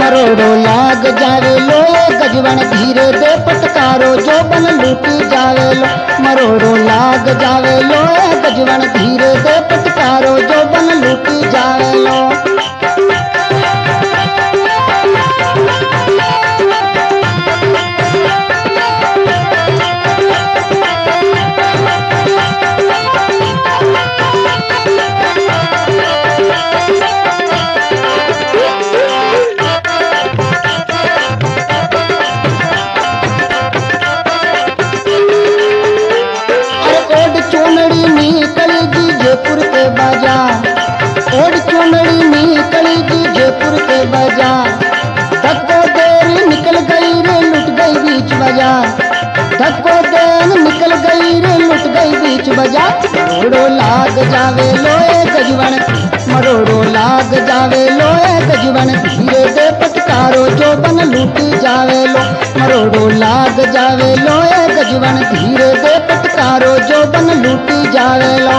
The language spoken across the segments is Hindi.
मरोड़ो लाग जावे लो गजवन धीरे दे पटकारो जो बन लूटी जावे लो। मरोड़ो लाग जावे लो गजवन धीरे दे पटकारो जो बन लूटी जावे लो। जयपुर के बाजार ओढ़ चुनरी निकली जी जयपुर के बाजार। धक्को देर निकल गई रे लुट गई बीच बाजार। धक्को देर निकल गई रे लुट गई बीच बाजार। मरोड़ो लाग जावे लोए गजवन मरोड़ो लाग जावे लोए गजवन धीरे दे पटकारो जो बन लूटी जावे लो। मरोड़ो लाग जावे लोए गजवन धीरे दे पटकारो जो बन लूटी जावे लो।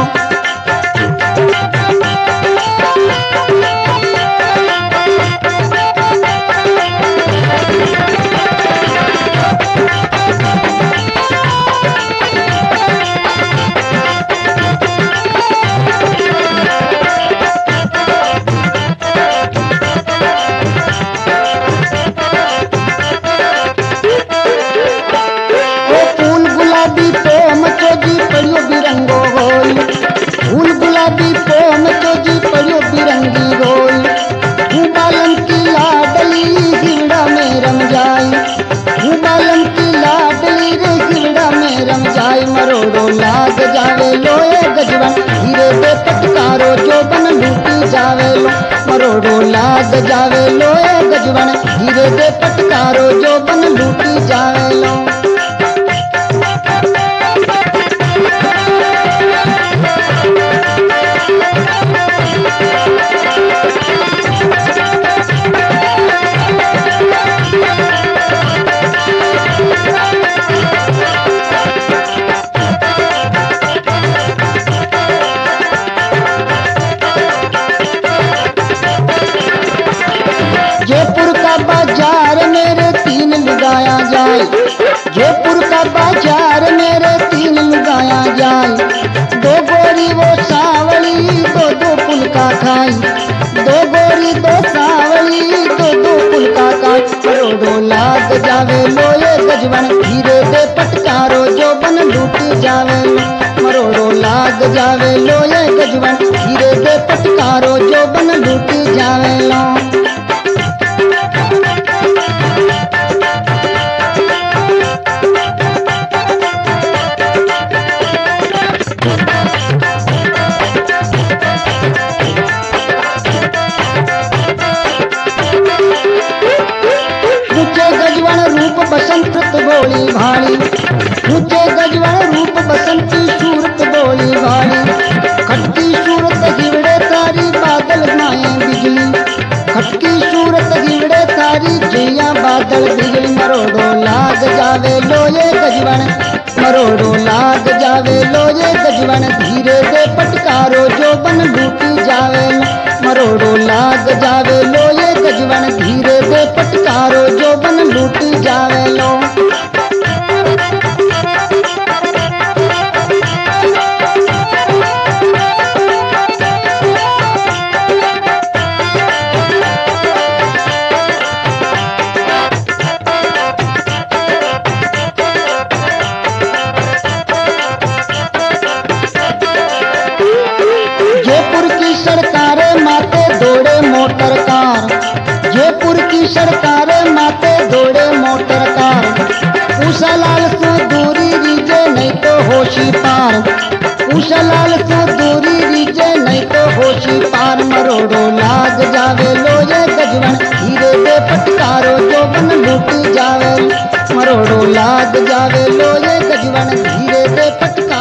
फूल गुलाबी पोम तो जी पड़ियो बिरंगी रोई। बालन की लाडली हिरड़ा में रम जाई। बालन की लाडली रे हिरड़ा में रम जाई। मरोड़ो लाग जावे लोए गजवन धीरे दे पटकारो जो बन लूटी जावे लो। मरोड़ो लाग जावे लोए गजवन धीरे दे पटकारो जो बन लूटी जावे लो। जयपुर का बाजार मेरे तीन लुगाया जाए। जयपुर का बाजार मेरे तीन लुगाया जाए। दो गोरी वो सावली दो दो पुलका खाई। दो गोरी दो सावली दो दो पुलका खाई। मरोड़ो लाग जावे लोए गजवन धीरे दे पटकारो जो बन लूटी जावे लो। मरोड़ो लाग जावे लोए गजवन धीरे दे पटकारो जो बन लूटी जावे लो। बसंत बोली भाड़ी ऊंचे गजवन रूप बसंती सूरत बोली भाड़ी। खटकी सूरत गिवड़े तारी बादल बनाए बिजली। खटकी सूरत गिवड़े तारी जिया बादल बिजली। मरोड़ो लाग जावे लोए गजवन मरोड़ो लाग जावे लोए गजवन धीरे दे पटकारो जो बन लूटी जावे। मरोड़ो लाग जावे लोए गजवन धीरे दे पटकारो जो बन लूटी जावे लो। जयपुर की सरकारें माते दौड़े मोटर कार। जयपुर की सरकारें माते दौड़े मोटर कार। उषा लाल से दूरी रीजे नहीं तो होशी पार। उषा लाल से दूरी रीजे नहीं तो होशी पार। मरोड़ो लाग जावे लोए गजवन धीरे दे पटकारो जो बन लूटी जावे। मरोड़ो लाग जावे लोए गजवन धीरे दे पटकारो